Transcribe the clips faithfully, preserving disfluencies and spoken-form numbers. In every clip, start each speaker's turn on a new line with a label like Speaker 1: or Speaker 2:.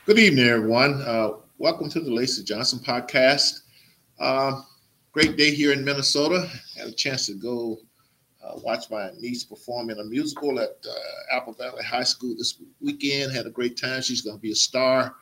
Speaker 1: Good evening, everyone. Uh, welcome to the Lacey Johnson podcast. Uh, Great day here in Minnesota. Had a chance to go uh, watch my niece perform in a musical at uh, Apple Valley High School this weekend. Had a great time. She's going to be a star.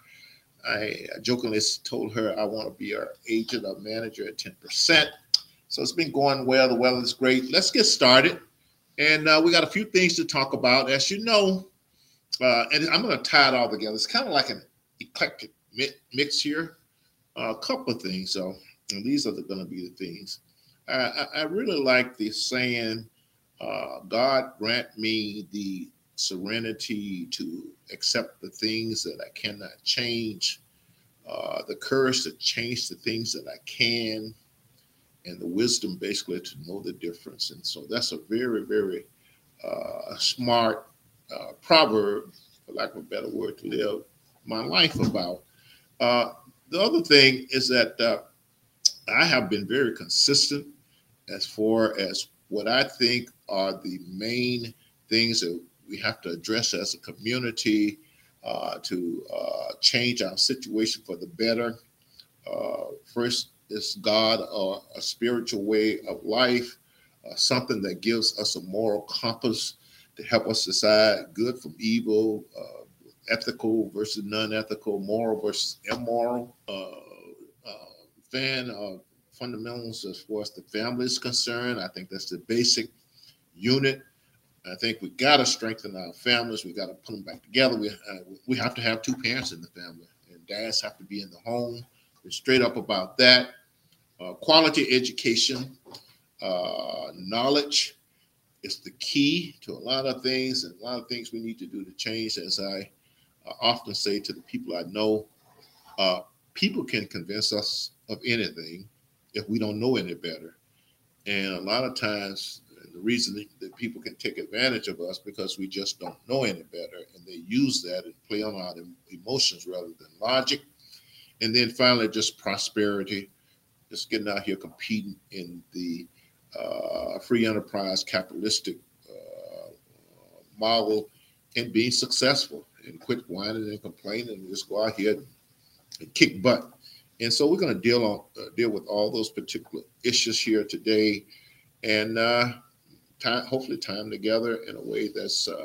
Speaker 1: I jokingly told her I want to be her agent or manager at ten percent. So it's been going well. The weather is great. Let's get started. And uh, we got a few things to talk about. As you know, uh, and I'm going to tie it all together. It's kind of like an eclectic mix here. Uh, a couple of things. So, and these are going to be the things. I, I, I really like the saying, uh, God grant me the serenity to accept the things that I cannot change, uh, the courage to change the things that I can, and the wisdom basically to know the difference. And so that's a very, very uh, smart uh, proverb, for lack of a better word, to live my life about. Uh, the other thing is that uh, I have been very consistent as far as what I think are the main things that we have to address as a community uh, to uh, change our situation for the better. Uh, first is God, or a spiritual way of life, uh, something that gives us a moral compass to help us decide good from evil, uh, ethical versus non-ethical, moral versus immoral. Uh, uh, fan of fundamentals as far as the family is concerned. I think that's the basic unit. I think we got to strengthen our families. We got to put them back together. We uh, we have to have two parents in the family, and dads have to be in the home. We're straight up about that. Uh, quality education, uh, knowledge is the key to a lot of things, and a lot of things we need to do to change. As I uh, often say to the people I know, uh, people can convince us of anything if we don't know any better. And a lot of times, the reason that people can take advantage of us because we just don't know any better, and they use that and play on our emotions rather than logic. And then finally, just prosperity, just getting out here competing in the uh, free enterprise capitalistic uh, model and being successful, and quit whining and complaining and just go out here and kick butt. And so we're going to deal on uh, deal with all those particular issues here today, and uh, time, hopefully time together in a way that's uh,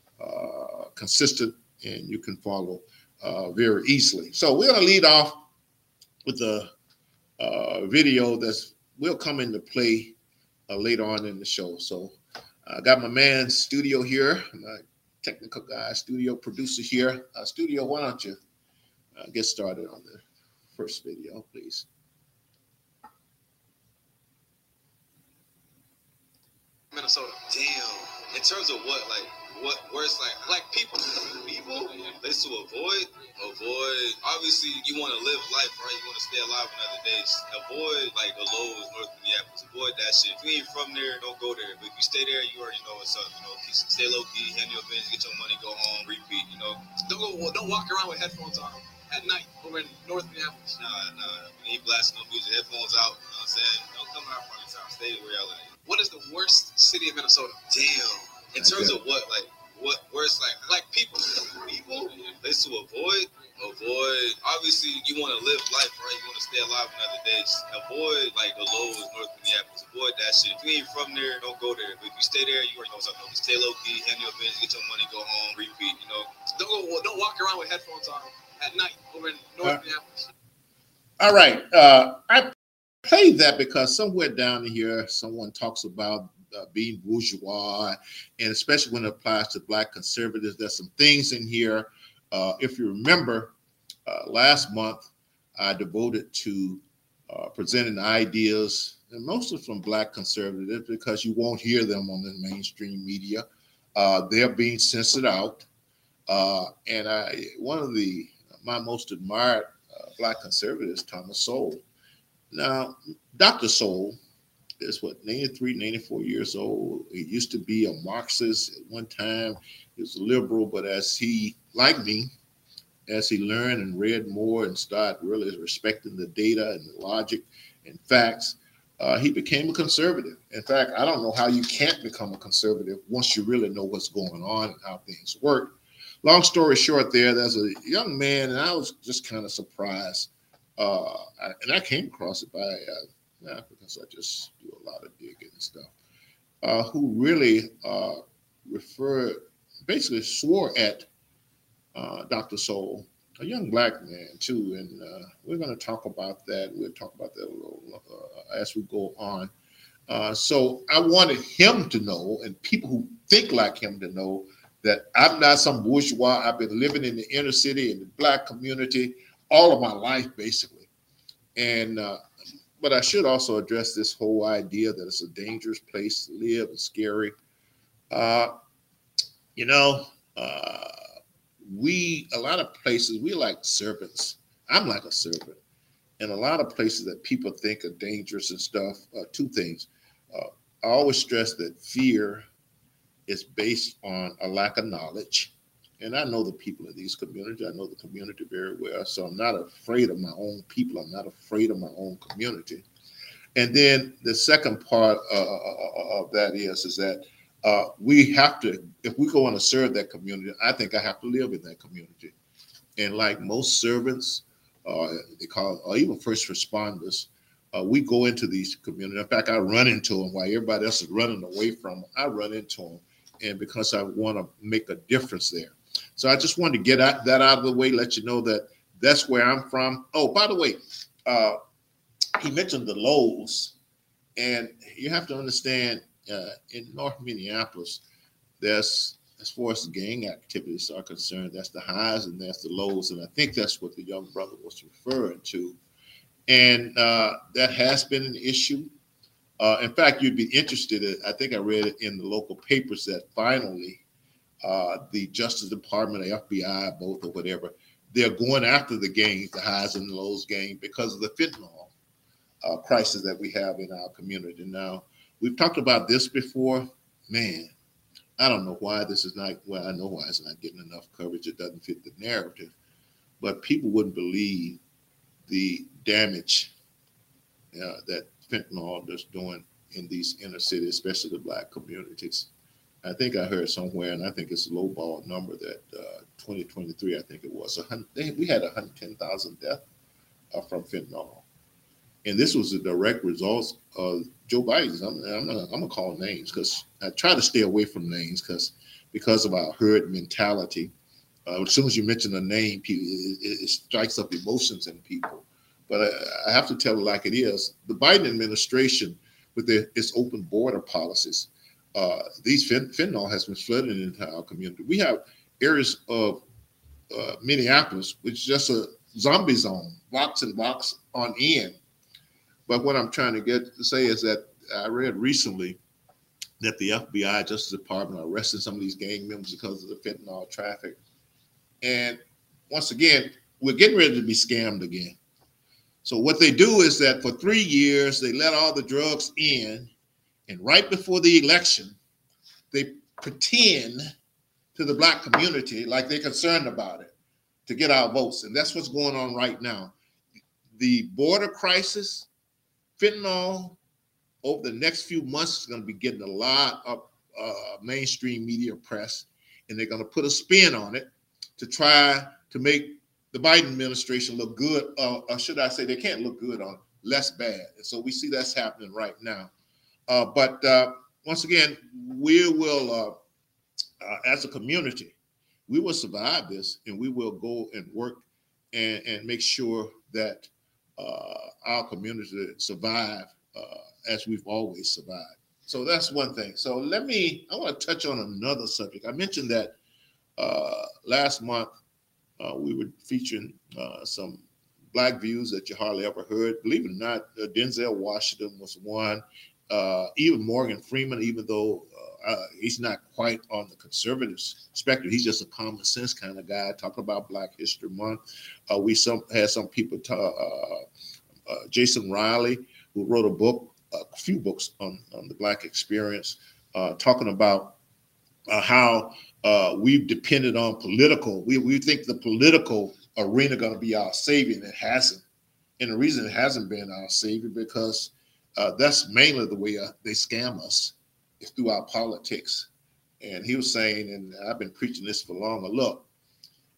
Speaker 1: uh, consistent and you can follow uh, very easily. So we're going to lead off with a uh, video that's will come into play uh, later on in the show. So I got my man Studio here, my technical guy, studio producer here. Uh, studio, why don't you uh, get started on the first video, please?
Speaker 2: Minnesota. Damn. In terms of what, like, what, where it's like, like people, people, is to avoid, avoid. Obviously, you want to live life, right? You want to stay alive another day. Avoid like the Lowe's, North Minneapolis. Avoid that shit. If you ain't from there, don't go there. But if you stay there, you already know what's up. You know, stay low key, handle your business, get your money, go home, repeat. You know, don't go, don't walk around with headphones on at night over in North Minneapolis. Nah, nah. You ain't blasting no music, headphones out. You know what I'm saying? Don't come out front of town. Stay where y'all at. What is the worst city in Minnesota? Damn. In terms of what, like, what, where it's like, like people, people, is to avoid, avoid. Obviously, you want to live life, right? You want to stay alive another day. Avoid like the Lowe's, North Minneapolis. Avoid that shit. If you ain't from there, don't go there. But if you stay there, you already know what's up. Stay low key, handle your business, get your money, go home, repeat. You know, don't go, don't walk around with headphones on at night over in North uh, Minneapolis.
Speaker 1: All right, uh, I played that because somewhere down here, someone talks about uh, being bourgeois, and especially when it applies to Black conservatives. There's some things in here. Uh, if you remember, uh, last month I devoted to uh, presenting ideas, and mostly from Black conservatives, because you won't hear them on the mainstream media. Uh, they're being censored out, uh, and I one of the my most admired uh, Black conservatives, Thomas Sowell. Now, Doctor Sowell is what, ninety-three, ninety-four years old. He used to be a Marxist at one time. He was a liberal, but as he, like me, as he learned and read more and started really respecting the data and the logic and facts, uh, he became a conservative. In fact, I don't know how you can't become a conservative once you really know what's going on and how things work. long story short, there, there's a young man, and I was just kind of surprised. Uh, I, and I came across it by, uh, yeah, because I just do a lot of digging and stuff, uh, who really uh, referred, basically swore at uh, Doctor Soul, a young black man too. And uh, we're going to talk about that. We'll talk about that a little uh, as we go on. Uh, so I wanted him to know, and people who think like him to know, that I'm not some bourgeois. I've been living in the inner city, in the black community, all of my life, basically. And uh, but I should also address this whole idea that it's a dangerous place to live and scary. Uh, you know, uh, we, a lot of places, we like serpents. I'm like a serpent. And a lot of places that people think are dangerous and stuff, uh, two things. Uh, I always stress that fear is based on a lack of knowledge. And I know the people in these communities. I know the community very well. So I'm not afraid of my own people. I'm not afraid of my own community. And then the second part uh, of that is, is that uh, we have to, if we go on to serve that community, I think I have to live in that community. And like most servants, uh, they call it, or even first responders, uh, we go into these communities. In fact, I run into them while everybody else is running away from them. I run into them. And because I want to make a difference there. So I just wanted to get that out of the way, let you know that that's where I'm from. Oh, by the way, uh, he mentioned the lows, and you have to understand uh, in North Minneapolis, there's, as far as gang activities are concerned, that's the highs and that's the lows. And I think that's what the young brother was referring to. And uh, that has been an issue. Uh, in fact, you'd be interested in, I think I read it in the local papers that finally uh, the Justice Department, the F B I, both or whatever, they're going after the gangs, the highs and the lows gang, because of the fentanyl uh, crisis that we have in our community. Now, we've talked about this before. Man, I don't know why this is not, well, I know why it's not getting enough coverage. It doesn't fit the narrative. But people wouldn't believe the damage uh, that fentanyl is doing in these inner cities, especially the black communities. I think I heard somewhere, and I think it's a lowball number, that uh, twenty twenty-three, I think it was, one hundred, they, we had one hundred ten thousand deaths uh, from fentanyl. And this was a direct result of Joe Biden's. I'm, I'm going to call names because I try to stay away from names because because of our herd mentality. Uh, as soon as you mention a name, people, it, it strikes up emotions in people. But I, I have to tell it like it is. The Biden administration, with their, its open border policies, uh, these fent- fentanyl has been flooding into our community. We have areas of uh, Minneapolis, which is just a zombie zone, blocks and blocks on end. But what I'm trying to get to say is that I read recently that the F B I, Justice Department, are arresting some of these gang members because of the fentanyl traffic. And once again, we're getting ready to be scammed again. So what they do is that for three years, they let all the drugs in, and right before the election, they pretend to the black community like they're concerned about it to get our votes. And that's what's going on right now. The border crisis, fentanyl, over the next few months is going to be getting a lot of uh, mainstream media press, and they're going to put a spin on it to try to make the Biden administration look good, uh, or should I say they can't look good on less bad. And so we see that's happening right now. Uh, but uh, once again, we will, uh, uh, as a community, we will survive this, and we will go and work and, and make sure that uh, our community survive uh, as we've always survived. So that's one thing. So let me, I want to touch on another subject. I mentioned that uh, last month, Uh, we were featuring uh, some black views that you hardly ever heard. Believe it or not, uh, Denzel Washington was one. Uh, even Morgan Freeman, even though uh, uh, he's not quite on the conservative spectrum, he's just a common sense kind of guy talking about Black History Month. Uh, we some had some people, ta- uh, uh, Jason Riley, who wrote a book, a few books on, on the Black experience, uh, talking about uh, how Uh, we've depended on political. We we think the political arena going to be our savior, and it hasn't. And the reason it hasn't been our savior because uh, that's mainly the way uh, they scam us, is through our politics. And he was saying, and I've been preaching this for long. Look,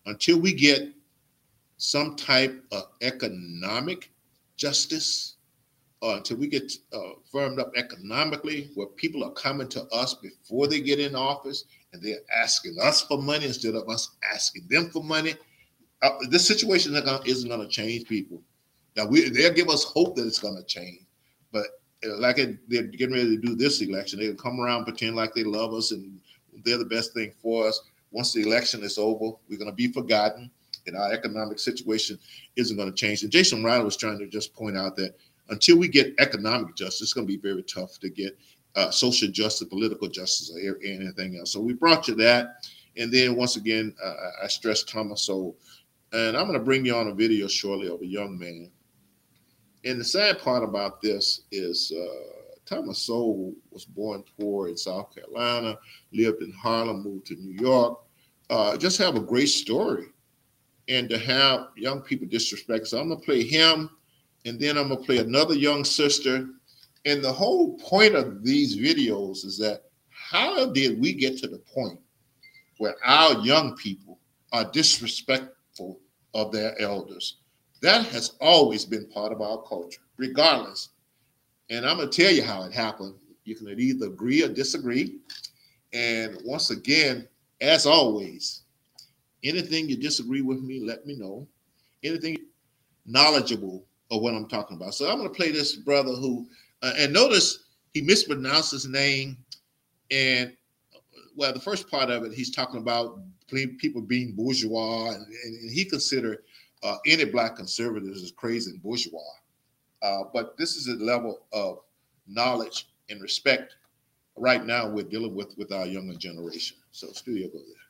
Speaker 1: until we get some type of economic justice, or until we get uh, firmed up economically, where people are coming to us before they get in office and they're asking us for money instead of us asking them for money, uh, this situation isn't going to change people. Now, we, they'll give us hope that it's going to change, but uh, like it, they're getting ready to do this election, they'll come around, pretend like they love us and they're the best thing for us. Once the election is over, we're going to be forgotten, and our economic situation isn't going to change. And Jason Riley was trying to just point out that until we get economic justice, it's going to be very tough to get uh, social justice, political justice, or anything else. So we brought you that. And then once again, uh, I stress Thomas Sowell. And I'm going to bring you on a video shortly of a young man. And the sad part about this is uh, Thomas Sowell was born poor in South Carolina, lived in Harlem, moved to New York. Uh, just have a great story. And to have young people disrespect. So I'm going to play him, and then I'm going to play another young sister. And the whole point of these videos is that how did we get to the point where our young people are disrespectful of their elders? That has always been part of our culture, regardless. And I'm going to tell you how it happened. You can either agree or disagree. And once again, as always, anything you disagree with me, let me know. Anything knowledgeable of what I'm talking about. So I'm going to play this brother who, uh, and notice he mispronounced his name. And well, the first part of it, he's talking about people being bourgeois, and, and he considered uh, any black conservatives as crazy and bourgeois. Uh, but this is a level of knowledge and respect right now we're dealing with with our younger generation. So studio, go there.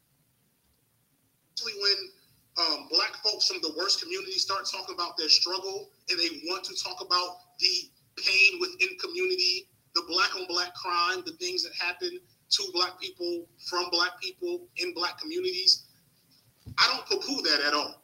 Speaker 3: When um, black folks from the worst communities start talking about their struggle, and they want to talk about the pain within community, the black on black crime, the things that happen to black people, from black people, in black communities, I don't poo-poo that at all.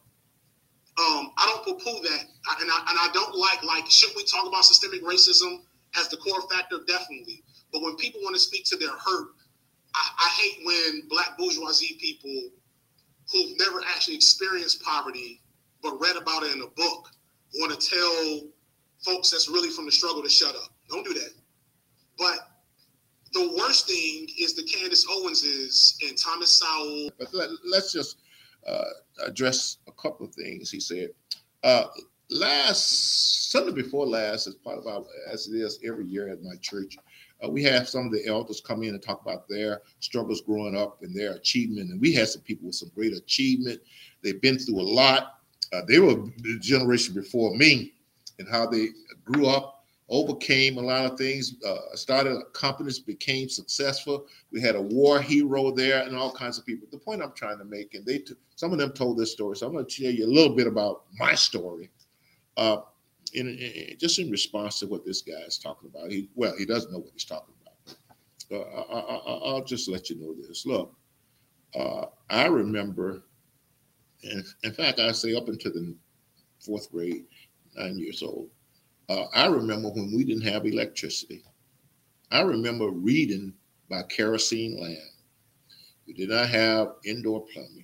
Speaker 3: Um, I don't poo-poo that, and I, and I don't like, like, should we talk about systemic racism as the core factor? Definitely. But when people want to speak to their hurt, I, I hate when black bourgeoisie people who've never actually experienced poverty but read about it in a book want to tell folks that's really from the struggle to shut up. Don't do that. But the worst thing is the Candace Owenses and Thomas Sowell.
Speaker 1: But let, let's just uh, address a couple of things he said. Uh, last, Sunday before last, as part of our, as it is every year at my church, Uh, we have some of the elders come in and talk about their struggles growing up and their achievement. And we had some people with some great achievement. They've been through a lot. Uh, they were the generation before me, and how they grew up, overcame a lot of things, uh, started companies, became successful. We had a war hero there and all kinds of people. The point I'm trying to make, and they t- some of them told this story. So I'm going to tell you a little bit about my story. Uh, In, in, just in response to what this guy is talking about. He, well, he doesn't know what he's talking about. Uh, I, I, I'll just let you know this. Look, uh, I remember, and in fact, I say up until the fourth grade, nine years old, uh, I remember when we didn't have electricity. I remember reading by kerosene lamp. We did not have indoor plumbing.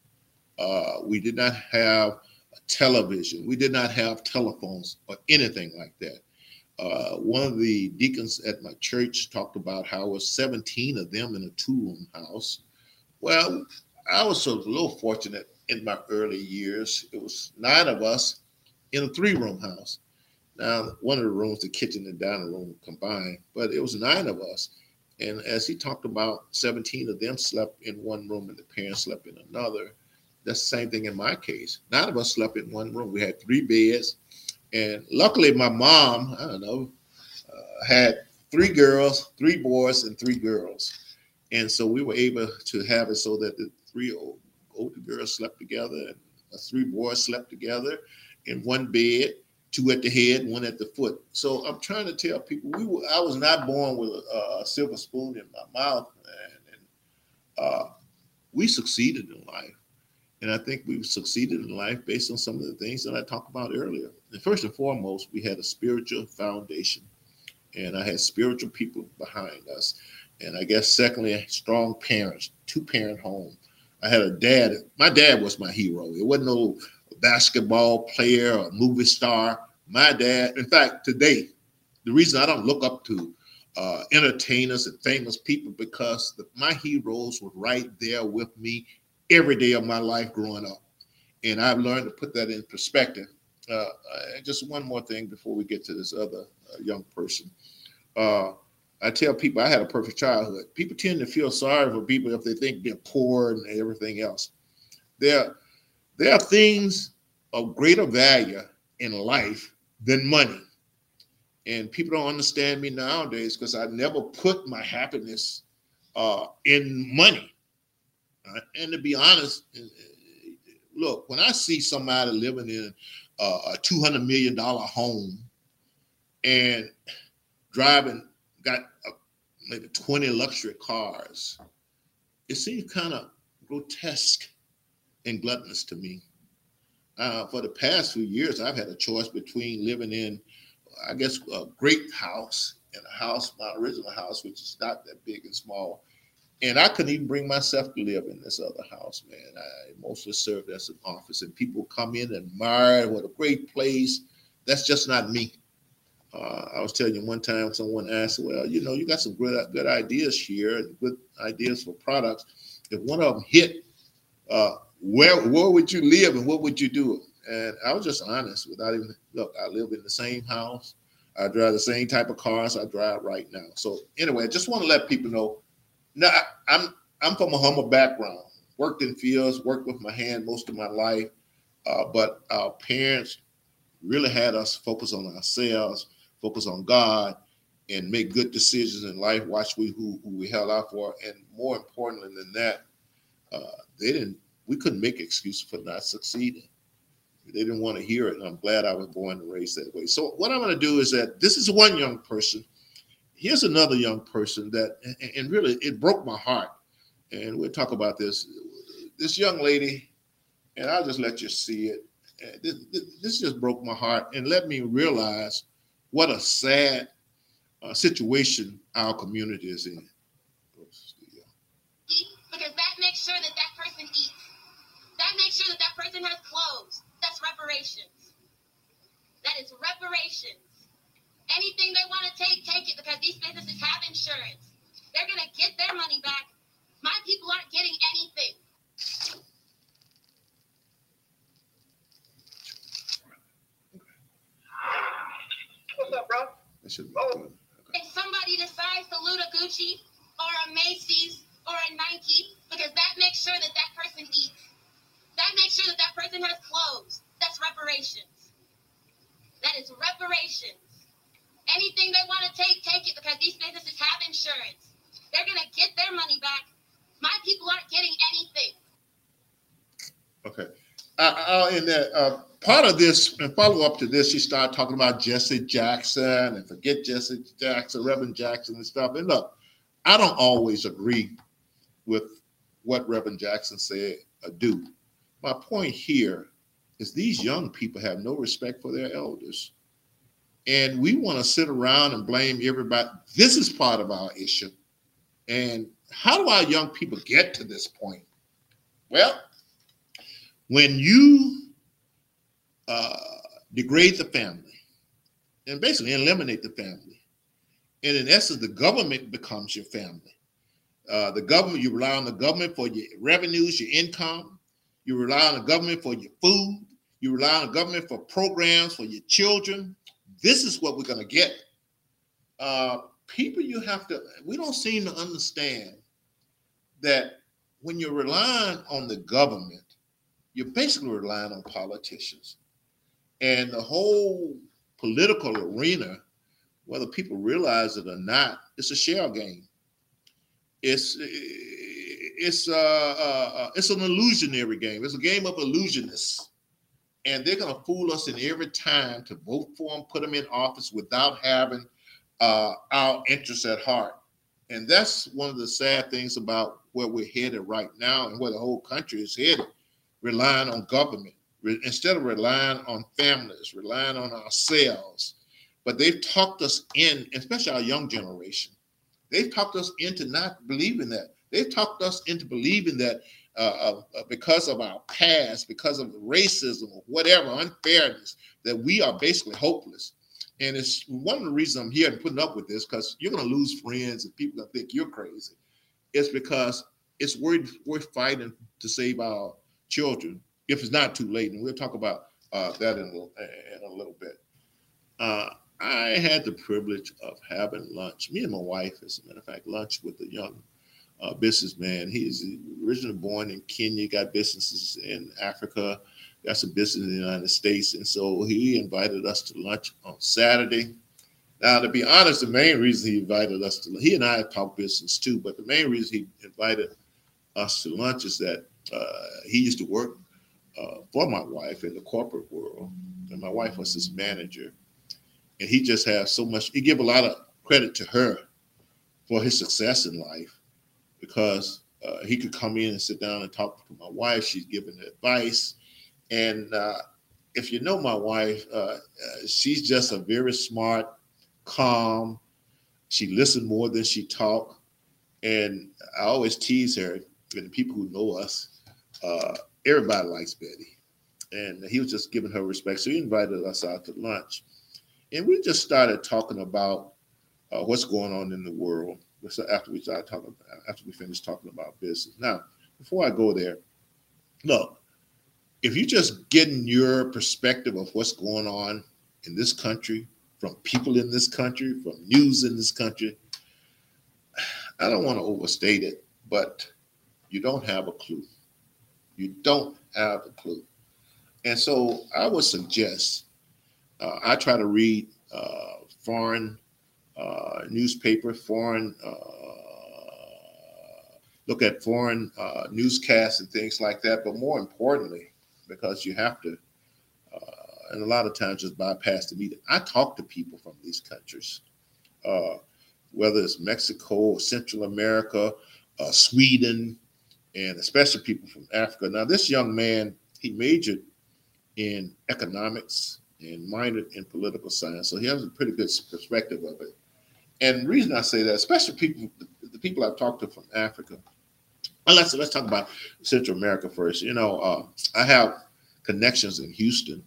Speaker 1: Uh, we did not have television. We did not have telephones or anything like that. Uh, one of the deacons at my church talked about how it was seventeen of them in a two-room house. Well, I was a little fortunate in my early years. It was nine of us in a three-room house. Now, one of the rooms, the kitchen and dining room combined, but it was nine of us. And as he talked about, seventeen of them slept in one room and the parents slept in another. That's the same thing in my case. Nine of us slept in one room. We had three beds. And luckily, my mom, I don't know, uh, had three girls, three boys, and three girls. And so we were able to have it so that the three old, older girls slept together and the three boys slept together in one bed, two at the head, one at the foot. So I'm trying to tell people, we were, I was not born with a, a silver spoon in my mouth. And, and uh, we succeeded in life. And I think we've succeeded in life based on some of the things that I talked about earlier. And first and foremost, we had a spiritual foundation. And I had spiritual people behind us. And I guess secondly, strong parents, two-parent home. I had a dad. My dad was my hero. It wasn't no basketball player or movie star. My dad, in fact, today, the reason I don't look up to uh, entertainers and famous people because the, my heroes were right there with me every day of my life growing up. And I've learned to put that in perspective. Uh, uh, just one more thing before we get to this other uh, young person. Uh, I tell people I had a perfect childhood. People tend to feel sorry for people if they think they're poor and everything else. There, there are things of greater value in life than money. And people don't understand me nowadays because I never put my happiness uh, in money. Uh, and to be honest, look, when I see somebody living in uh, a two hundred million dollars home and driving, got uh, maybe twenty luxury cars, it seems kind of grotesque and gluttonous to me. Uh, for the past few years, I've had a choice between living in, I guess, a great house and a house, my original house, which is not that big and small. And I couldn't even bring myself to live in this other house, man. I mostly served as an office, and people come in and admire what a great place. That's just not me. Uh, I was telling you one time, someone asked, well, you know, you got some good, good ideas here, and good ideas for products. If one of them hit, uh, where, where would you live and what would you do? And I was just honest without even, look, I live in the same house. I drive the same type of cars I drive right now. So anyway, I just want to let people know, now, I'm I'm from a humble background. Worked in fields, worked with my hand most of my life, uh, but our parents really had us focus on ourselves, focus on God, and make good decisions in life. Watch we who, who we held out for, and more importantly than that, uh, they didn't. We couldn't make excuses for not succeeding. They didn't want to hear it, and I'm glad I was born and raised that way. So what I'm going to do is that this is one young person. Here's another young person that, and really, it broke my heart. And we'll talk about this. This young lady, and I'll just let you see it. This, this just broke my heart and let me realize what a sad uh, situation our community is in.
Speaker 4: Because that makes sure that that person eats. That makes sure that that person has clothes. That's reparations. That is reparations. Anything they want to take, take it, because these businesses have insurance. They're going to get their money back. My people aren't getting anything.
Speaker 3: What's up, bro?
Speaker 1: That should be
Speaker 3: Oh.
Speaker 1: good.
Speaker 4: If somebody decides to loot a Gucci or a Macy's or a Nike, because that makes sure that that person eats. That makes sure that that person has clothes. That's reparations. That is reparations. Anything they want to take, take it, because these businesses have insurance. They're going to get their money back. My people aren't getting anything.
Speaker 1: Okay. Uh, uh, in that uh, part of this, and follow up to this, she started talking about Jesse Jackson and forget Jesse Jackson, Reverend Jackson and stuff. And look, I don't always agree with what Reverend Jackson said or do. My point here is these young people have no respect for their elders. And we want to sit around and blame everybody. This is part of our issue. And how do our young people get to this point? Well, when you uh, degrade the family and basically eliminate the family, and in essence, the government becomes your family. Uh, the government, you rely on the government for your revenues, your income. You rely on the government for your food. You rely on the government for programs for your children. This is what we're going to get. Uh, people, you have to, we don't seem to understand that when you're relying on the government, you're basically relying on politicians. And the whole political arena, whether people realize it or not, it's a shell game. It's it's uh, uh, it's an illusionary game. It's a game of illusionists. And they're going to fool us in every time to vote for them, put them in office without having uh, our interests at heart. And that's one of the sad things about where we're headed right now and where the whole country is headed, relying on government, re- instead of relying on families, relying on ourselves. But they've talked us in, especially our young generation, they've talked us into not believing that. They've talked us into believing that uh, uh, because of our past, because of racism or whatever, unfairness, that we are basically hopeless. And it's one of the reasons I'm here and putting up with this, because you're going to lose friends and people going to think you're crazy. It's because it's worth, worth fighting to save our children if it's not too late. And we'll talk about uh, that in a, in a little bit. Uh, I had the privilege of having lunch, me and my wife, as a matter of fact, lunch with a young uh, businessman. He's originally born in Kenya, got businesses in Africa, got some business in the United States. And so he invited us to lunch on Saturday. Now, to be honest, the main reason he invited us to, he and I talk business too, but the main reason he invited us to lunch is that uh, he used to work uh, for my wife in the corporate world. And my wife was his manager. And he just has so much, he give a lot of credit to her for his success in life, because uh, he could come in and sit down and talk to my wife. She's giving advice. And uh, if you know my wife, uh, uh, she's just a very smart, calm. She listened more than she talked. And I always tease her, and the people who know us, uh, everybody likes Betty. And he was just giving her respect. So he invited us out to lunch. And we just started talking about uh, what's going on in the world. So after we started talking, about, after we finished talking about business. Now, before I go there, look, if you're just getting your perspective of what's going on in this country, from people in this country, from news in this country, I don't want to overstate it, but you don't have a clue. You don't have a clue. And so I would suggest, Uh, I try to read uh, foreign uh, newspaper, foreign, uh, look at foreign uh, newscasts and things like that. But more importantly, because you have to, uh, and a lot of times just bypass the media, I talk to people from these countries, uh, whether it's Mexico or Central America, uh, Sweden, and especially people from Africa. Now, this young man, he majored in economics and minored in political science. So he has a pretty good perspective of it. And the reason I say that, especially people, the people I've talked to from Africa, well, let's, let's talk about Central America first. You know, uh, I have connections in Houston,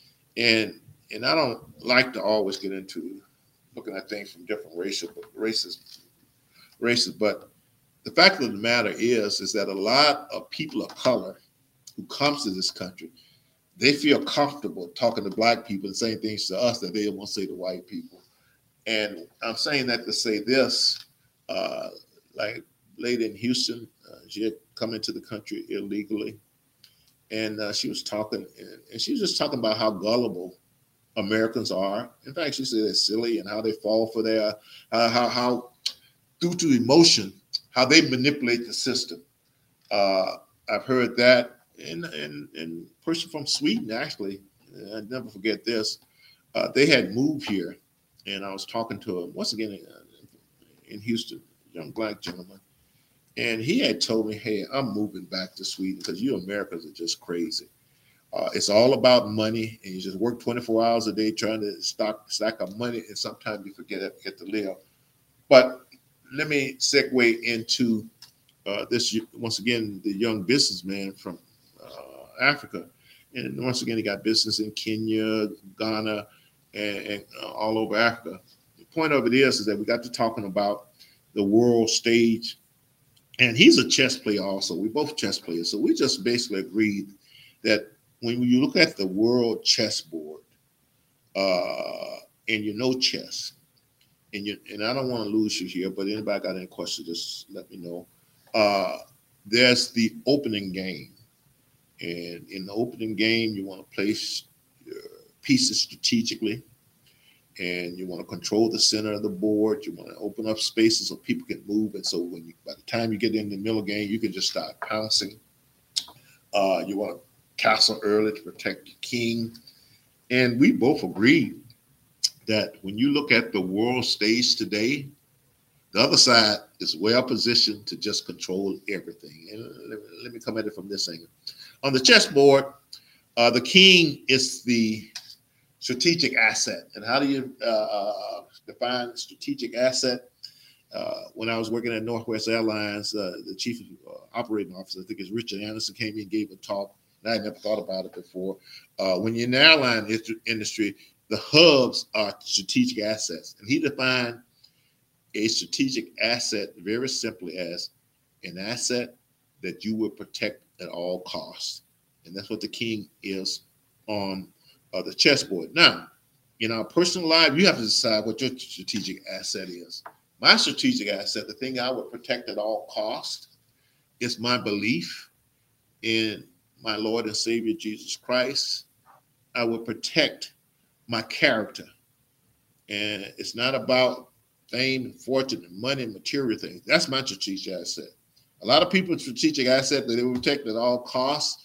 Speaker 1: and and I don't like to always get into looking at things from different racial, races, races. But the fact of the matter is, is that a lot of people of color who comes to this country, they feel comfortable talking to black people and saying things to us that they won't say to white people. And I'm saying that to say this, uh, like lady in Houston, uh, she had come into the country illegally. And uh, she was talking, and, and she was just talking about how gullible Americans are. In fact, she said they're silly and how they fall for their, uh, how, how due to emotion, how they manipulate the system. Uh, I've heard that. And, and, and a person from Sweden, actually, I never forget this, uh, they had moved here, and I was talking to him, once again, in Houston, young black gentleman, and he had told me, hey, I'm moving back to Sweden because you Americans are just crazy. Uh, it's all about money, and you just work twenty-four hours a day trying to stock, stack up money, and sometimes you forget to get to live. But let me segue into uh, this, once again, the young businessman from Uh, Africa, and once again he got business in Kenya, Ghana, and, and uh, all over Africa. The point of it is, is that we got to talking about the world stage, and he's a chess player also. We both chess players, so we just basically agreed that when you look at the world chessboard, uh, and you know chess, and you and I don't want to lose you here, but anybody got any questions, just let me know. Uh, there's the opening game. And in the opening game, you want to place your pieces strategically, and you want to control the center of the board. You want to open up spaces so people can move. And so when you, by the time you get in the middle game, you can just start pouncing. Uh, you want to castle early to protect your king. And we both agreed that when you look at the world stage today, the other side is well positioned to just control everything. And let, let me come at it from this angle. On the chessboard, uh, the king is the strategic asset. And how do you uh, define strategic asset? Uh, when I was working at Northwest Airlines, uh, the chief uh, operating officer, I think it's Richard Anderson, came in and gave a talk. And I had never thought about it before. Uh, when you're in the airline industry, the hubs are strategic assets. And he defined a strategic asset very simply as an asset that you will protect at all costs. And that's what the king is on uh, the chessboard. Now, in our personal life, you have to decide what your strategic asset is. My strategic asset, the thing I would protect at all costs, is my belief in my Lord and Savior Jesus Christ. I would protect my character. And it's not about fame and fortune and money and material things. That's my strategic asset. A lot of people's strategic asset that they will protect at all costs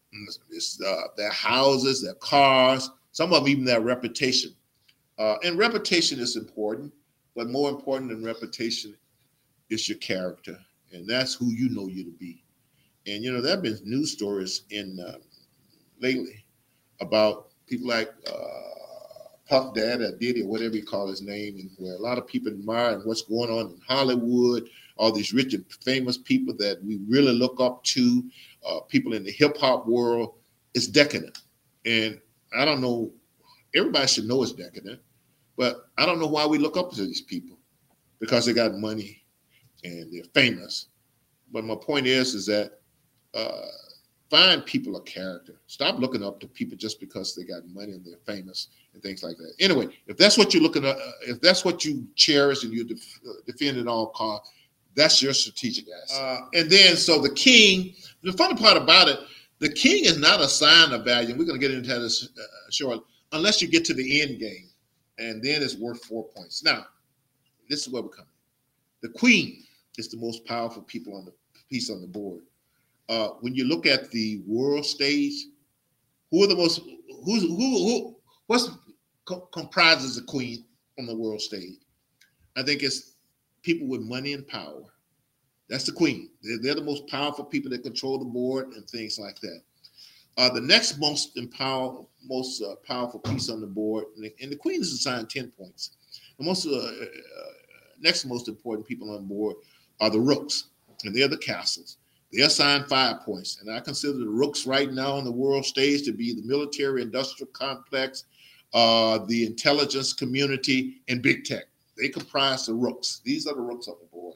Speaker 1: is uh, their houses, their cars, some of them even their reputation. Uh, and reputation is important, but more important than reputation is your character. And that's who you know you to be. And, you know, there have been news stories in uh, lately about people like uh, Puff Daddy or Diddy or whatever you call his name, and where a lot of people admire what's going on in Hollywood, all these rich and famous people that we really look up to, uh, people in the hip hop world. It's decadent. And I don't know, everybody should know it's decadent, but I don't know why we look up to these people, because they got money and they're famous. But my point is, is that uh, find people of character. Stop looking up to people just because they got money and they're famous and things like that. Anyway, if that's what you're looking at, uh, if that's what you cherish and you def- uh, defend at all costs, that's your strategic asset. Uh, and then, so the king, the funny part about it, the king is not a sign of value. And we're going to get into this uh, shortly, unless you get to the end game. And then it's worth four points. Now, this is where we're coming. The queen is the most powerful people on the piece on the board. Uh, when you look at the world stage, who are the most, who's, who, who, what's co- comprises the queen on the world stage? I think it's people with money and power. That's the queen. They're, they're the most powerful people that control the board and things like that. Uh, the next most empower, most uh, powerful piece on the board, and the, and the queen is assigned ten points. The most uh, uh, next most important people on board are the rooks, and they're the castles. They're assigned five points, and I consider the rooks right now on the world stage to be the military-industrial complex, uh, the intelligence community, and big tech. They comprise the rooks. These are the rooks on the board.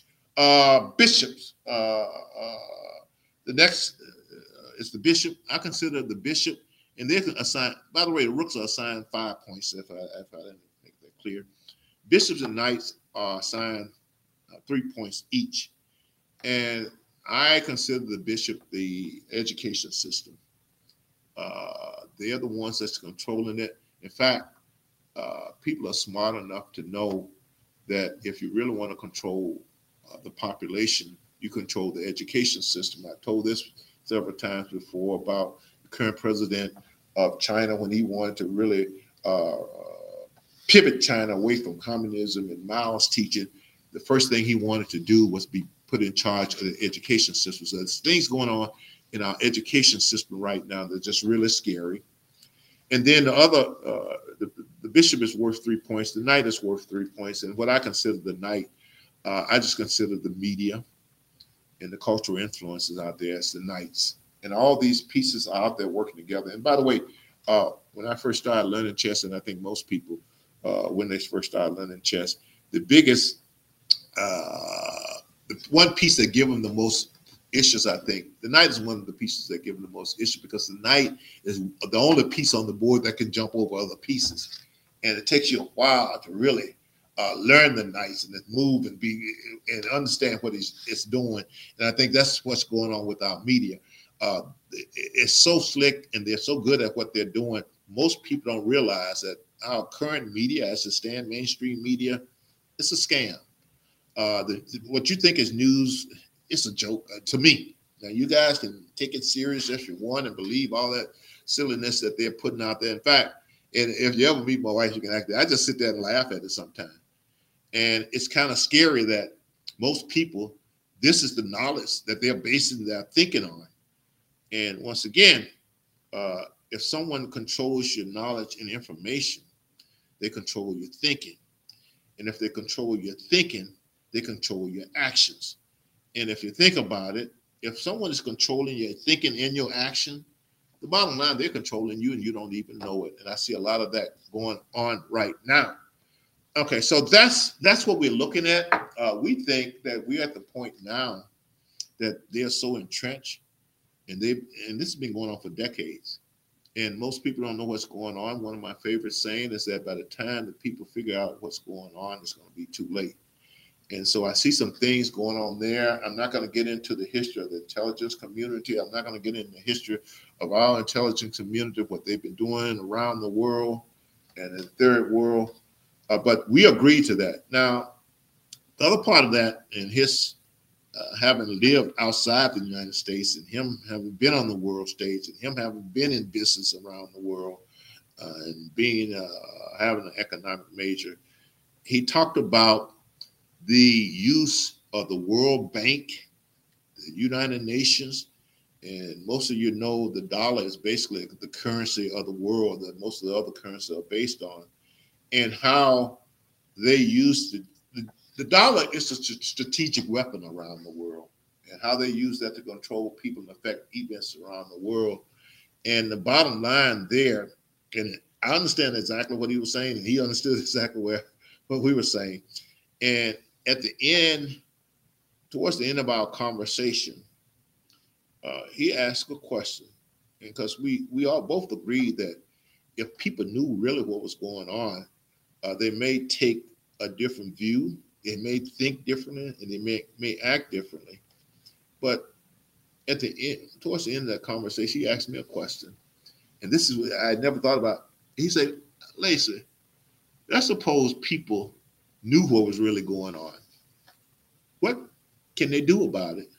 Speaker 1: Uh, bishops. Uh, uh, the next uh, is the bishop. I consider the bishop, and they're assigned. By the way, the rooks are assigned five points. If I if I didn't make that clear, bishops and knights are assigned uh, three points each, and I consider the bishop the education system. Uh, they're the ones that's controlling it. In fact, uh, people are smart enough to know that if you really want to control uh, the population, you control the education system. I told this several times before about the current president of China when he wanted to really uh, pivot China away from communism and Mao's teaching. The first thing he wanted to do was be put in charge of the education system. So there's things going on in our education system right now that's just really scary. And then the other, uh, the, the bishop is worth three points. The knight is worth three points. And what I consider the knight, uh, I just consider the media and the cultural influences out there as the knights. And all these pieces are out there working together. And by the way, uh, when I first started learning chess, and I think most people, uh, when they first started learning chess, the biggest, uh, the one piece that give them the most issues, I think, the knight is one of the pieces that give them the most issue, because the knight is the only piece on the board that can jump over other pieces. And it takes you a while to really uh, learn the knights and move and be and understand what it's, it's doing. And I think that's what's going on with our media. Uh, it, it's so slick and they're so good at what they're doing. Most people don't realize that our current media, as it stands, mainstream media, it's a scam. Uh, the, the, what you think is news, it's a joke uh, to me. Now, you guys can take it serious if you want and believe all that silliness that they're putting out there. In fact, and if you ever meet my wife, you can act. I just sit there and laugh at it sometimes. And it's kind of scary that most people, this is the knowledge that they're basing their thinking on. And once again, uh, if someone controls your knowledge and information, they control your thinking. And if they control your thinking, they control your actions. And if you think about it, if someone is controlling your thinking and your action, the bottom line, they're controlling you and you don't even know it. And I see a lot of that going on right now. Okay, so that's that's what we're looking at. Uh, we think that we're at the point now that they're so entrenched, and they and this has been going on for decades. And most people don't know what's going on. One of my favorite sayings is that by the time that people figure out what's going on, it's going to be too late. And so I see some things going on there. I'm not going to get into the history of the intelligence community. I'm not going to get into the history of our intelligence community, what they've been doing around the world and in the third world. Uh, but we agree to that. Now, the other part of that, and his uh, having lived outside the United States, and him having been on the world stage, and him having been in business around the world, uh, and being uh, having an economic major, he talked about the use of the World Bank, the United Nations, and most of you know the dollar is basically the currency of the world that most of the other currencies are based on, and how they use the, the, the dollar is a strategic weapon around the world, and how they use that to control people and affect events around the world. And the bottom line there, and I understand exactly what he was saying, and he understood exactly where, what we were saying. And at the end, towards the end of our conversation, uh, he asked a question, because we we all both agreed that if people knew really what was going on, uh, they may take a different view, they may think differently, and they may may act differently. But at the end, towards the end of that conversation, he asked me a question, and this is what I had never thought about. He said, "Lacey, let's suppose people knew what was really going on. What can they do about it?"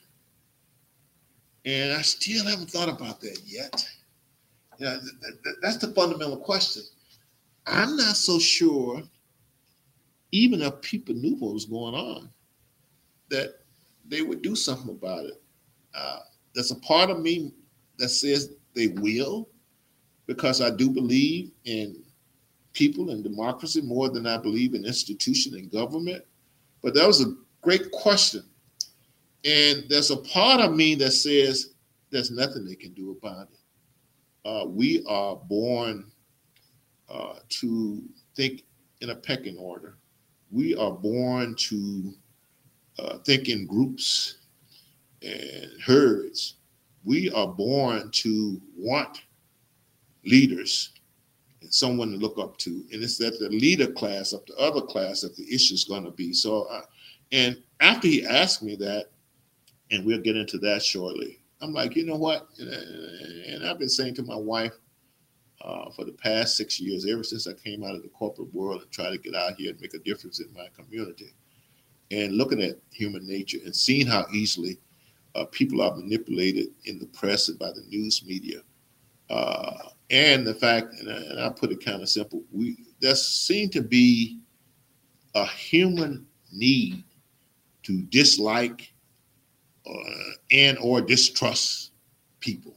Speaker 1: And I still haven't thought about that yet. You know, th- th- that's the fundamental question. I'm not so sure, even if people knew what was going on, that they would do something about it. Uh, there's a part of me that says they will, because I do believe in people and democracy more than I believe in institution and government. But that was a great question. And there's a part of me that says there's nothing they can do about it. Uh, we are born uh, to think in a pecking order. We are born to uh, think in groups and herds. We are born to want leaders and someone to look up to. And it's that the leader class of the other class that the issue is going to be. So, uh, and after he asked me that, and we'll get into that shortly, I'm like, you know what? And I've been saying to my wife uh, for the past six years, ever since I came out of the corporate world and tried to get out here and make a difference in my community, and looking at human nature and seeing how easily uh, people are manipulated in the press and by the news media. Uh, and the fact, and I, and I put it kind of simple, we there seemed to be a human need to dislike uh, and or distrust people.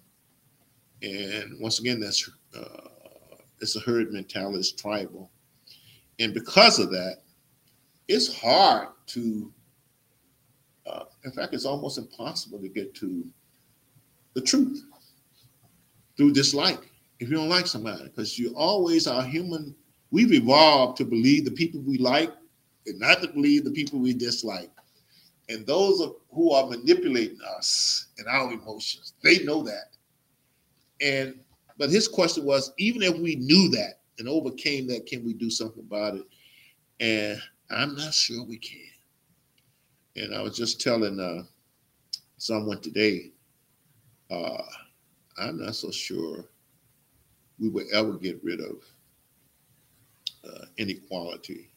Speaker 1: And once again, that's uh, it's a herd mentality, it's tribal. And because of that, it's hard to, uh, in fact, it's almost impossible to get to the truth through dislike. If you don't like somebody, because you always are human, we've evolved to believe the people we like and not to believe the people we dislike. And those are, who are manipulating us and our emotions, they know that. And but his question was, even if we knew that and overcame that, can we do something about it? And I'm not sure we can. And I was just telling uh, someone today, uh, I'm not so sure we will ever get rid of uh, inequality,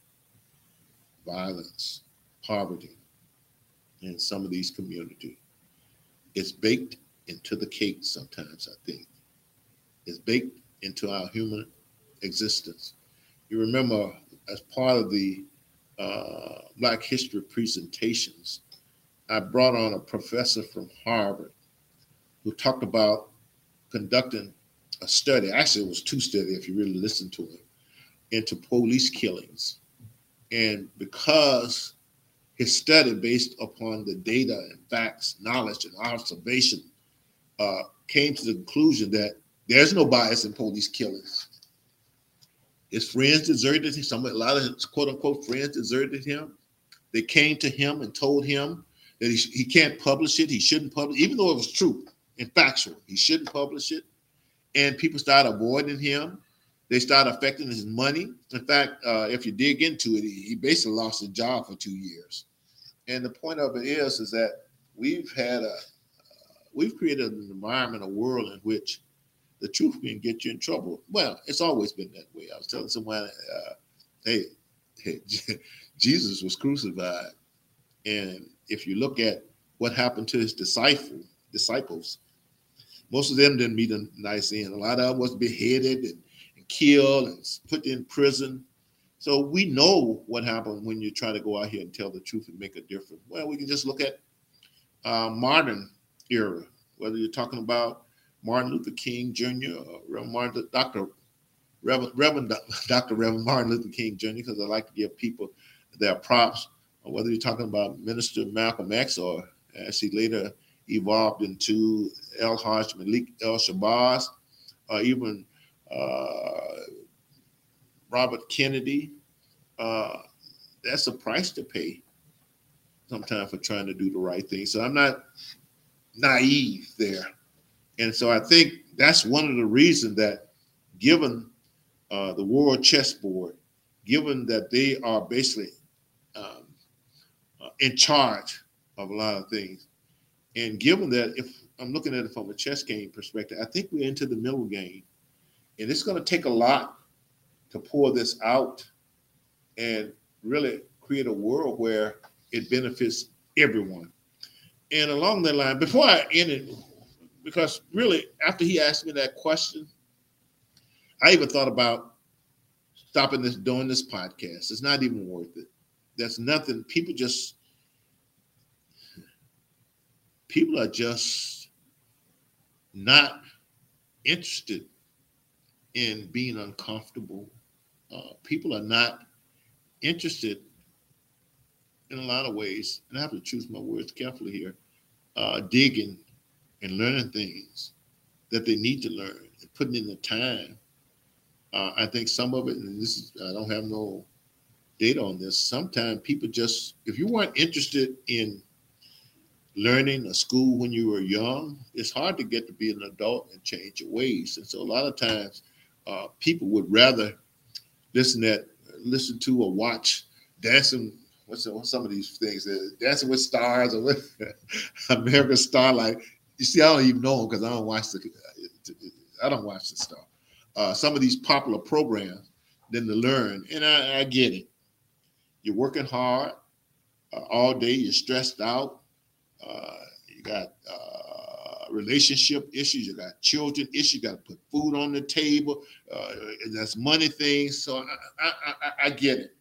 Speaker 1: violence, poverty in some of these communities. It's baked into the cake sometimes, I think. It's baked into our human existence. You remember, as part of the uh, Black History presentations, I brought on a professor from Harvard who talked about conducting a study. Actually, it was two studies if you really listen to it, into police killings. And because his study based upon the data and facts, knowledge, and observation uh, came to the conclusion that there's no bias in police killings. His friends deserted him. Some, a lot of his quote unquote friends deserted him. They came to him and told him that he, he can't publish it. He shouldn't publish, even though it was true and factual. He shouldn't publish it. And people started avoiding him. They started affecting his money. In fact, uh, if you dig into it, he, he basically lost his job for two years. And the point of it is, is that we've had a, uh, we've created an environment, a world in which the truth can get you in trouble. Well, it's always been that way. I was telling someone, uh, hey, hey, Jesus was crucified. And if you look at what happened to his disciple, disciples, most of them didn't meet a nice end. A lot of them was beheaded and, and killed and put in prison. So we know what happened when you try to go out here and tell the truth and make a difference. Well, we can just look at uh, modern era, whether you're talking about Martin Luther King Junior or Reverend Martin, Doctor Reverend, Reverend Doctor Reverend Martin Luther King Junior, because I like to give people their props, or whether you're talking about Minister Malcolm X, or as he later evolved into El-Hajj Malik El-Shabazz, or even uh, Robert Kennedy. Uh, that's a price to pay sometimes for trying to do the right thing. So I'm not naive there. And so I think that's one of the reasons that, given uh, the world chessboard, given that they are basically um, uh, in charge of a lot of things, and given that, if I'm looking at it from a chess game perspective, I think we're into the middle game. And it's going to take a lot to pour this out and really create a world where it benefits everyone. And along that line, before I end it, because really, after he asked me that question, I even thought about stopping this, doing this podcast. It's not even worth it. That's nothing. People just, people are just not interested in being uncomfortable. Uh, people are not interested in a lot of ways, and I have to choose my words carefully here, uh, digging and learning things that they need to learn and putting in the time. Uh, I think some of it, and this is, I don't have no data on this, sometimes people just, if you weren't interested in learning a school when you were young, it's hard to get to be an adult and change your ways. And so a lot of times uh, people would rather listen at, listen to or watch Dancing, what's, what's some of these things, uh, Dancing with Stars or with American Starlight. You see, I don't even know them because I don't watch the, I don't watch the stuff. Uh, some of these popular programs than to learn, and I, I get it. You're working hard uh, all day. You're stressed out. Uh, you got uh, relationship issues. You got children issues. You got to put food on the table. Uh, and that's money things. So I, I, I, I get it.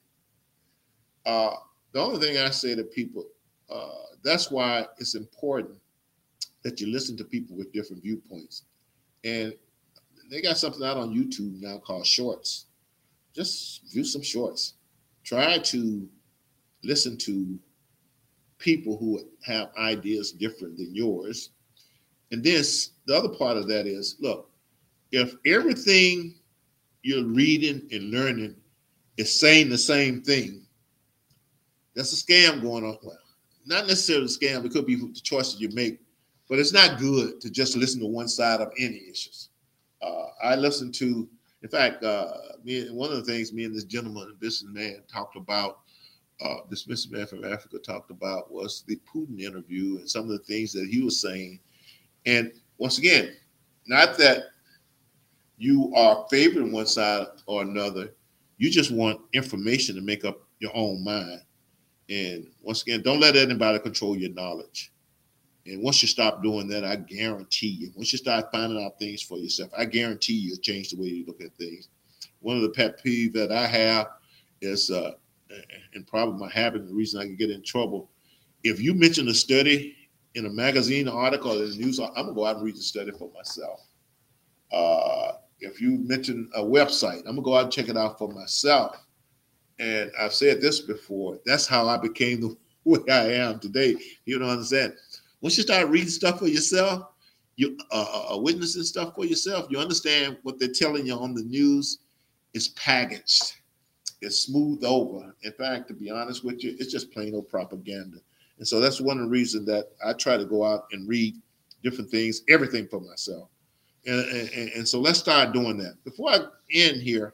Speaker 1: Uh, the only thing I say to people, uh, that's why it's important that you listen to people with different viewpoints. And they got something out on YouTube now called Shorts. Just view some shorts. Try to listen to people who have ideas different than yours. And this, the other part of that is, look, if everything you're reading and learning is saying the same thing, that's a scam going on. Well, not necessarily a scam. It could be the choices you make, but it's not good to just listen to one side of any issues. Uh, I listened to, in fact, uh, me, one of the things me and this gentleman, businessman, talked about, uh, this businessman from Africa talked about was the Putin interview and some of the things that he was saying. And once again, not that you are favoring one side or another, you just want information to make up your own mind. And once again, don't let anybody control your knowledge. And once you stop doing that, I guarantee you, once you start finding out things for yourself, I guarantee you it'll change the way you look at things. One of the pet peeves that I have is, uh, and probably my habit, and the reason I can get in trouble, if you mention a study in a magazine article or in the news, I'm going to go out and read the study for myself. Uh, if you mention a website, I'm going to go out and check it out for myself. And I've said this before, that's how I became the where I am today. You don't understand. Once you start reading stuff for yourself, you uh, uh, witnessing stuff for yourself, you understand what they're telling you on the news is packaged. It's smoothed over. In fact, to be honest with you, it's just plain old propaganda. And so that's one of the reasons that I try to go out and read different things, everything for myself. And, and, and so let's start doing that. Before I end here,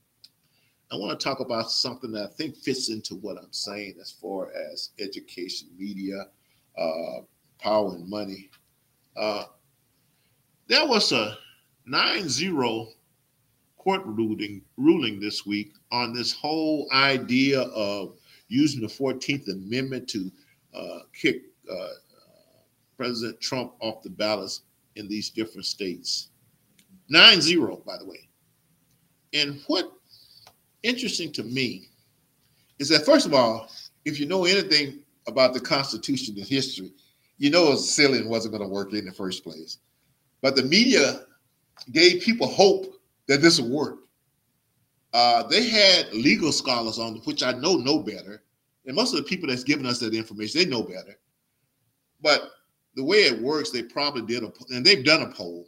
Speaker 1: I want to talk about something that I think fits into what I'm saying as far as education, media, uh, power, and money. Uh, there was a nine zero court ruling, ruling this week on this whole idea of using the fourteenth Amendment to uh, kick uh, President Trump off the ballots in these different states. nine zero, by the way. And what interesting to me is that, first of all, if you know anything about the Constitution and history, you know it was silly and wasn't going to work in the first place. But the media gave people hope that this would work. Uh, they had legal scholars on, which I know know better. And most of the people that's giving us that information, they know better. But the way it works, they probably did a, and they've done a poll.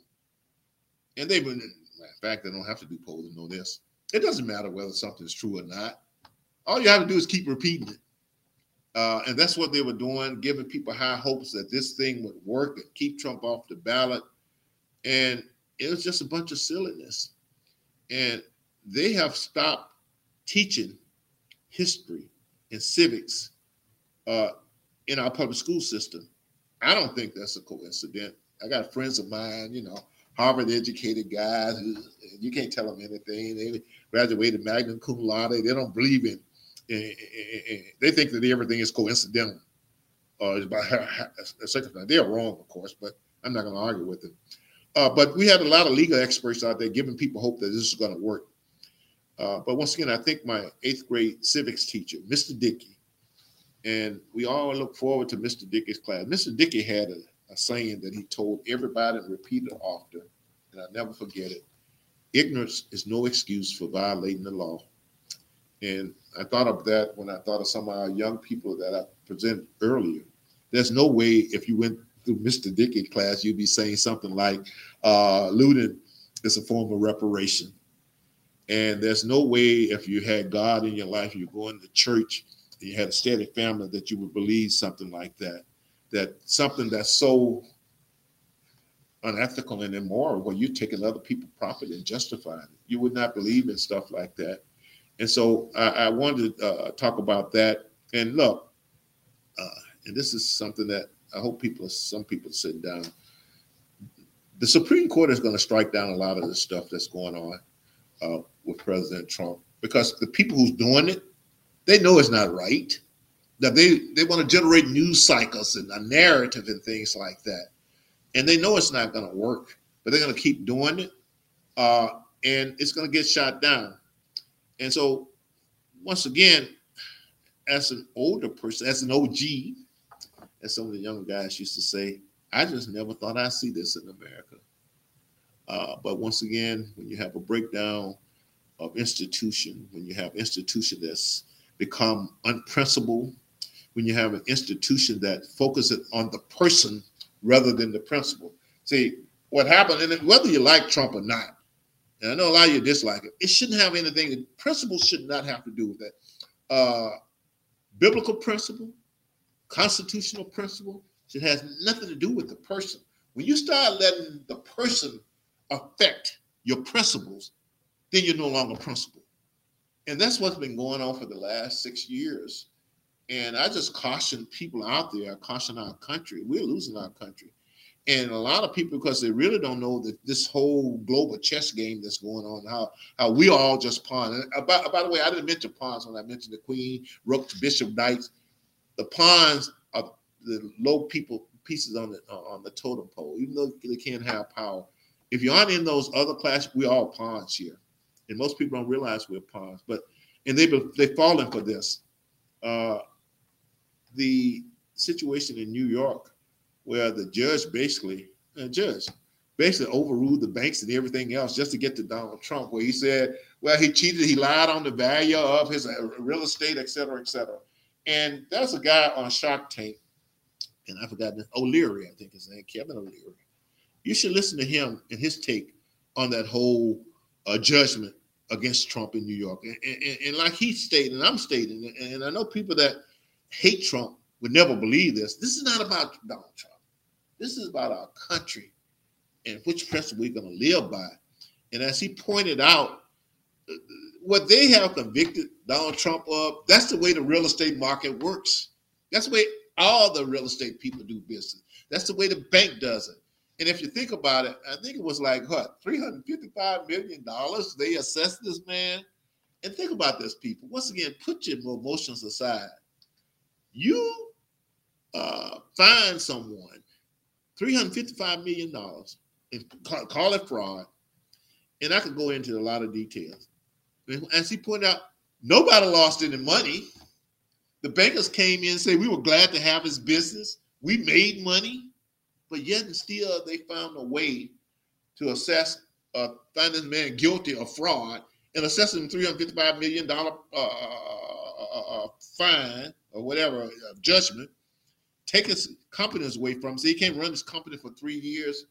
Speaker 1: And they've been, in fact, they don't have to do polls to know this. It doesn't matter whether something's true or not. All you have to do is keep repeating it. Uh, and that's what they were doing, giving people high hopes that this thing would work and keep Trump off the ballot. And it was just a bunch of silliness. And they have stopped teaching history and civics uh, in our public school system. I don't think that's a coincidence. I got friends of mine, you know, Harvard educated guys, who, you can't tell them anything. They graduated magna cum laude. They don't believe in, in, in, in they think that everything is coincidental. Or it's by a circumstance. They're wrong, of course, but I'm not going to argue with them. Uh, but we had a lot of legal experts out there giving people hope that this is going to work. Uh, but once again, I think my eighth grade civics teacher, Mister Dickey, and we all look forward to Mister Dickey's class. Mister Dickey had a, a saying that he told everybody and repeated often, and I'll never forget it. Ignorance is no excuse for violating the law. And I thought of that when I thought of some of our young people that I presented earlier. There's no way if you went through Mister Dickey's class, you'd be saying something like, uh, looting is a form of reparation. And there's no way if you had God in your life, you're going to church, and you had a steady family, that you would believe something like that. That something that's so unethical and immoral, where you're taking other people's property and justifying it. You would not believe in stuff like that. And so I, I wanted to uh, talk about that. And look, uh, and this is something that I hope people, some people sit down. The Supreme Court is going to strike down a lot of the stuff that's going on uh, with President Trump, because the people who's doing it, they know it's not right. That they, they want to generate news cycles and a narrative and things like that. And they know it's not going to work, but they're going to keep doing it. Uh, and it's going to get shot down. And so, once again, as an older person, as an O G, as some of the younger guys used to say, I just never thought I'd see this in America. Uh, but once again, when you have a breakdown of institution, when you have institution that's become unprincipled, when you have an institution that focuses on the person rather than the principle. See, what happened, and whether you like Trump or not, and I know a lot of you dislike it, it shouldn't have anything, principles should not have to do with that. Uh, biblical principle, constitutional principle, it has nothing to do with the person. When you start letting the person affect your principles, then you're no longer principled. And that's what's been going on for the last six years. And I just caution people out there, I caution our country. We're losing our country. And a lot of people, because they really don't know that this whole global chess game that's going on, how, how we all just pawn. And about, by the way, I didn't mention pawns when I mentioned the queen, rook, bishop, knights. The pawns are the low people pieces on the uh, on the totem pole, even though they can't have power. If you aren't in those other classes, we're all pawns here. And most people don't realize we're pawns. But, and they've they've fallen for this. Uh, the situation in New York, where the judge basically, a judge, basically overruled the banks and everything else just to get to Donald Trump, where he said, well, he cheated, he lied on the value of his real estate, et cetera, et cetera. And there's a guy on Shark Tank, and I forgot the O'Leary, I think his name, Kevin O'Leary. You should listen to him and his take on that whole uh, judgment against Trump in New York. And, and, and like he's stating, and I'm stating, and I know people that hate Trump would never believe this. This is not about Donald Trump. This is about our country and which principle we're going to live by. And as he pointed out, what they have convicted Donald Trump of, that's the way the real estate market works. That's the way all the real estate people do business. That's the way the bank does it. And if you think about it, I think it was like, what, three hundred fifty-five million dollars they assessed this man? And think about this, people. Once again, put your emotions aside. You uh, find someone three hundred fifty-five million dollars and call, call it fraud. And I could go into a lot of details. As he pointed out, nobody lost any money. The bankers came in and said, we were glad to have his business. We made money. But yet and still, they found a way to assess, uh, find this man guilty of fraud and assess him three hundred fifty-five million dollars uh, uh, fine or whatever, uh, judgment, take his companies away from him so he can't run his company for three years.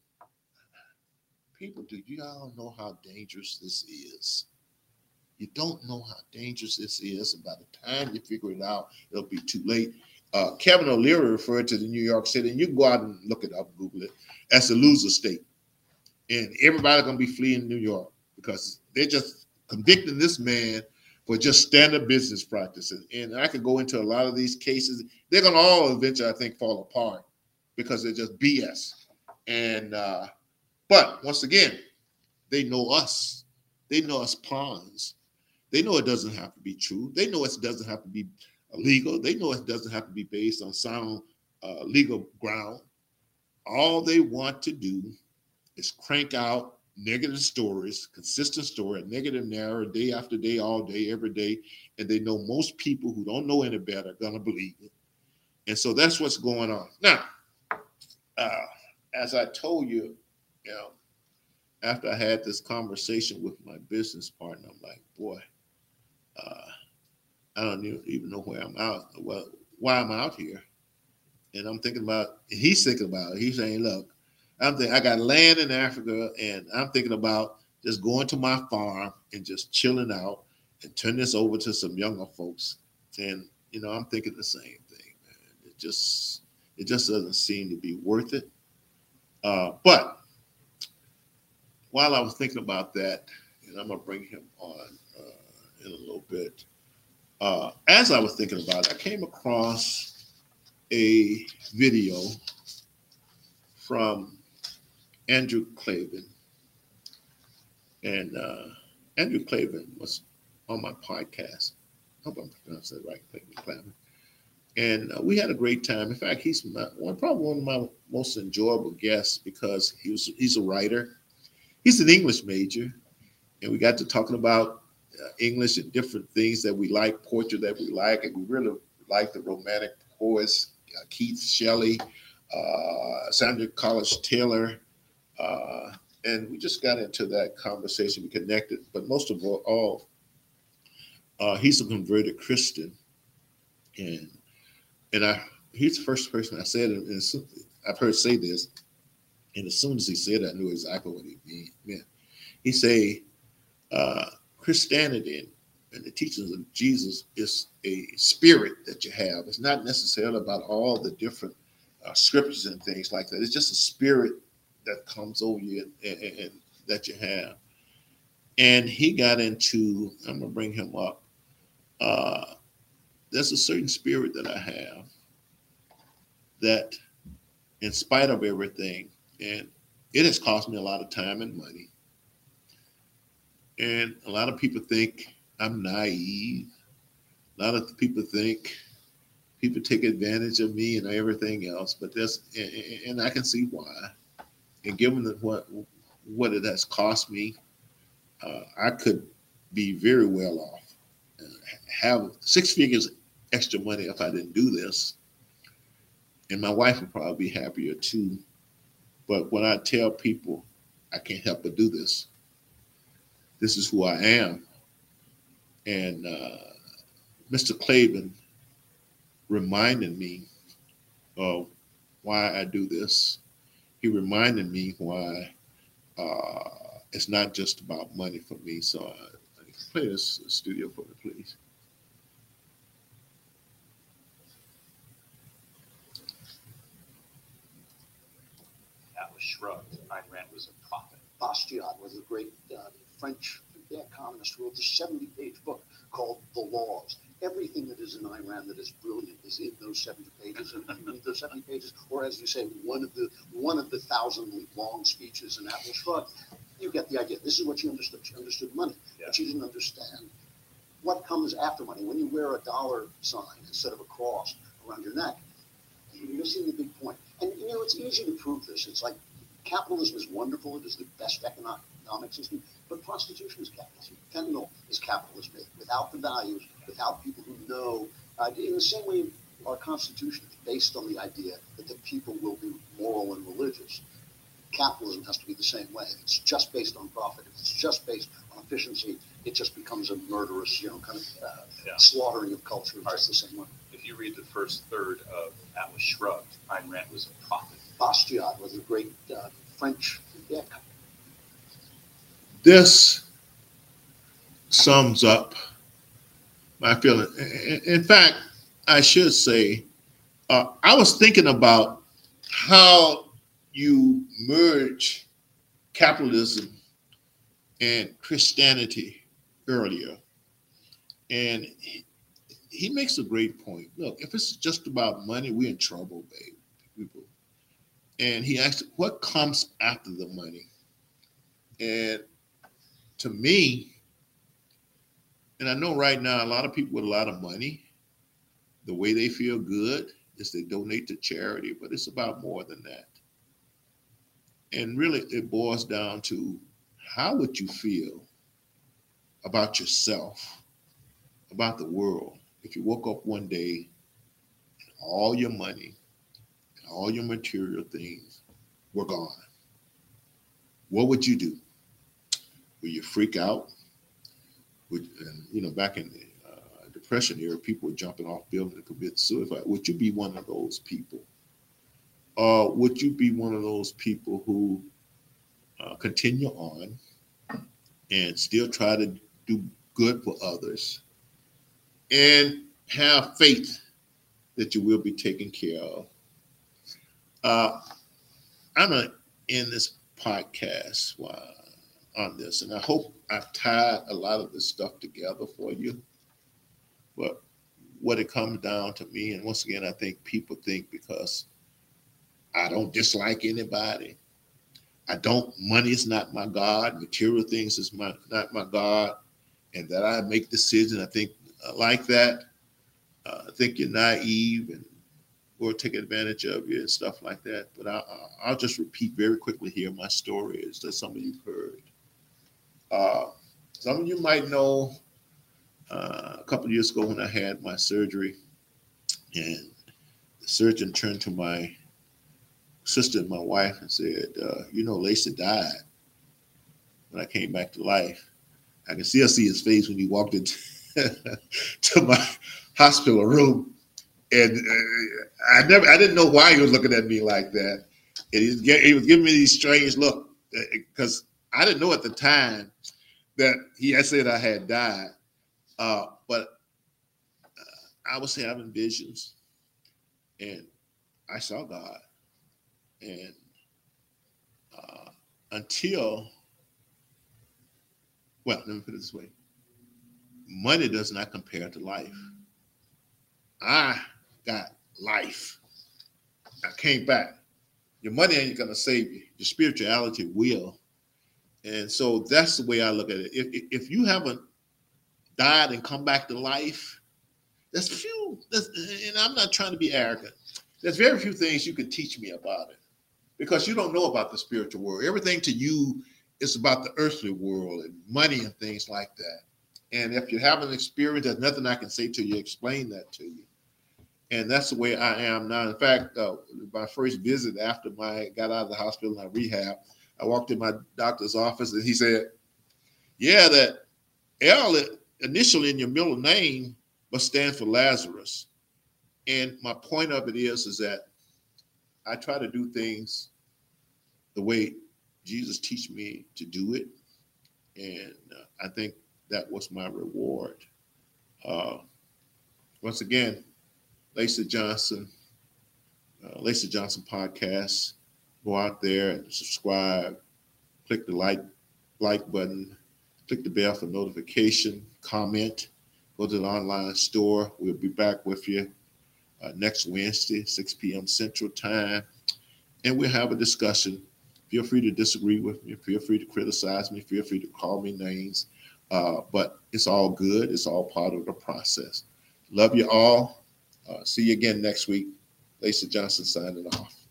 Speaker 1: People, do you all know how dangerous this is? You don't know how dangerous this is. And by the time you figure it out, it'll be too late. Uh, Kevin O'Leary referred to the New York City, and you can go out and look it up, Google it, as a loser state. And everybody's going to be fleeing New York because they're just convicting this man for just standard business practices. And I could go into a lot of these cases. They're going to all eventually, I think, fall apart because they're just B S. And uh, but once again, they know us. They know us pawns. They know it doesn't have to be true. They know it doesn't have to be legal. They know it doesn't have to be based on sound uh, legal ground. All they want to do is crank out negative stories, consistent story, negative narrative, day after day, all day, every day. And they know most people who don't know any better are going to believe it. And so that's what's going on. Now, uh, as I told you, you know, after I had this conversation with my business partner, I'm like, boy, uh, I don't even know where I'm out, well, why I'm out here. And I'm thinking about, and he's thinking about it. He's saying, look, I'm thinking, I got land in Africa, and I'm thinking about just going to my farm and just chilling out and turn this over to some younger folks. And, you know, I'm thinking the same thing, man. It just, it just doesn't seem to be worth it. Uh, but while I was thinking about that, and I'm going to bring him on uh, in a little bit, Uh, as I was thinking about it, I came across a video from Andrew Klavan. And uh, Andrew Klavan was on my podcast. I hope I'm pronouncing it right, Klavan Klavan. And uh, we had a great time. In fact, he's my, one, probably one of my most enjoyable guests because he was he's a writer. He's an English major. And we got to talking about Uh, English and different things that we like, poetry that we like, and we really like the romantic poets, uh, Keith Shelley, uh, Sandra College Taylor, uh, and we just got into that conversation. We connected, but most of all, all uh, he's a converted Christian, and and I he's the first person I said, and I've heard say this, and as soon as he said it, I knew exactly what he meant. He say, Uh, Christianity and, and the teachings of Jesus is a spirit that you have. It's not necessarily about all the different uh, scriptures and things like that. It's just a spirit that comes over you and, and, and that you have. And he got into, I'm going to bring him up. Uh, there's a certain spirit that I have that in spite of everything, and it has cost me a lot of time and money. And a lot of people think I'm naive. A lot of people think people take advantage of me and everything else. But that's, and, and I can see why. And given that what what it has cost me, uh, I could be very well off, uh, have six figures extra money if I didn't do this. And my wife would probably be happier too. But when I tell people I can't help but do this, this is who I am. And uh, Mister Klavan reminding me of why I do this. He reminded me why uh, it's not just about money for me. So uh, play this studio for me, please.
Speaker 5: Atlas shrugged. Ayn Rand was a prophet.
Speaker 6: Bastiat was a great uh, French economist who wrote a seventy-page book called The Laws. Everything that is in Ayn Rand that is brilliant is in those seventy pages. And if you read those seventy pages, or as you say, one of the one of the thousand long speeches in Atlas Shrugged, you get the idea. This is what she understood. She understood money, yeah. But she didn't understand what comes after money. When you wear a dollar sign instead of a cross around your neck, you're missing the big point. And you know, it's easy to prove this. It's like capitalism is wonderful. It is the best economic system. But prostitution is capitalism. Fentanyl is capitalism. Without the values, without people who know, uh, in the same way our Constitution is based on the idea that the people will be moral and religious. Capitalism has to be the same way. If it's just based on profit, if it's just based on efficiency, it just becomes a murderous, you know, kind of uh, yeah. slaughtering of culture. It's just the same way.
Speaker 5: If you read the first third of Atlas Shrugged, Ayn Rand was a prophet.
Speaker 6: Bastiat was a great uh, French economist.
Speaker 1: This sums up my feeling. In fact, I should say, uh, I was thinking about how you merge capitalism and Christianity earlier. And he, he makes a great point. Look, if it's just about money, we're in trouble, babe, people. And he asked, what comes after the money? And to me, and I know right now a lot of people with a lot of money, the way they feel good is they donate to charity, but it's about more than that. And really it boils down to how would you feel about yourself, about the world, if you woke up one day and all your money and all your material things were gone? What would you do? Will you freak out? Would, and, you know, back in the uh, Depression era, people were jumping off buildings to commit suicide. Would you be one of those people? Or uh, would you be one of those people who uh, continue on and still try to do good for others and have faith that you will be taken care of? Uh, I'm going to end this podcast while on this, and I hope I've tied a lot of this stuff together for you. But what it comes down to me, and once again, I think people think because I don't dislike anybody, I don't, money is not my God, material things is my, not my God, and that I make decisions, I think uh, like that, uh, I think you're naive and or take advantage of you and stuff like that. But I, I'll just repeat very quickly here my story is that some of you heard. Uh, some of you might know uh, a couple of years ago when I had my surgery, and the surgeon turned to my sister and my wife and said, uh, you know, Lacey died when I came back to life. I can still see his face when he walked into to my hospital room. And uh, I never, I didn't know why he was looking at me like that. And he was, he was giving me these strange looks because I didn't know at the time that he had said I had died. Uh, but uh, I was having visions, and I saw God. And uh, until, well, let me put it this way. Money does not compare to life. I got life. I came back. Your money ain't going to save you. Your spirituality will. And so that's the way I look at it. If, if you haven't died and come back to life, there's few, there's, and I'm not trying to be arrogant. There's very few things you can teach me about it because you don't know about the spiritual world. Everything to you is about the earthly world and money and things like that. And if you haven't experienced, there's nothing I can say to you, explain that to you. And that's the way I am now. In fact, uh, my first visit after I got out of the hospital and I rehab, I walked in my doctor's office and he said, yeah, that L initially in your middle name must stand for Lazarus. And my point of it is, is that I try to do things the way Jesus teach me to do it. And uh, I think that was my reward. Uh, once again, Lacey Johnson, uh, Lacey Johnson Podcast. Go out there and subscribe. Click the like like button. Click the bell for notification. Comment. Go to the online store. We'll be back with you uh, next Wednesday, six p.m. Central Time, and we'll have a discussion. Feel free to disagree with me. Feel free to criticize me. Feel free to call me names. Uh, but it's all good. It's all part of the process. Love you all. Uh, see you again next week. Lacey Johnson signing off.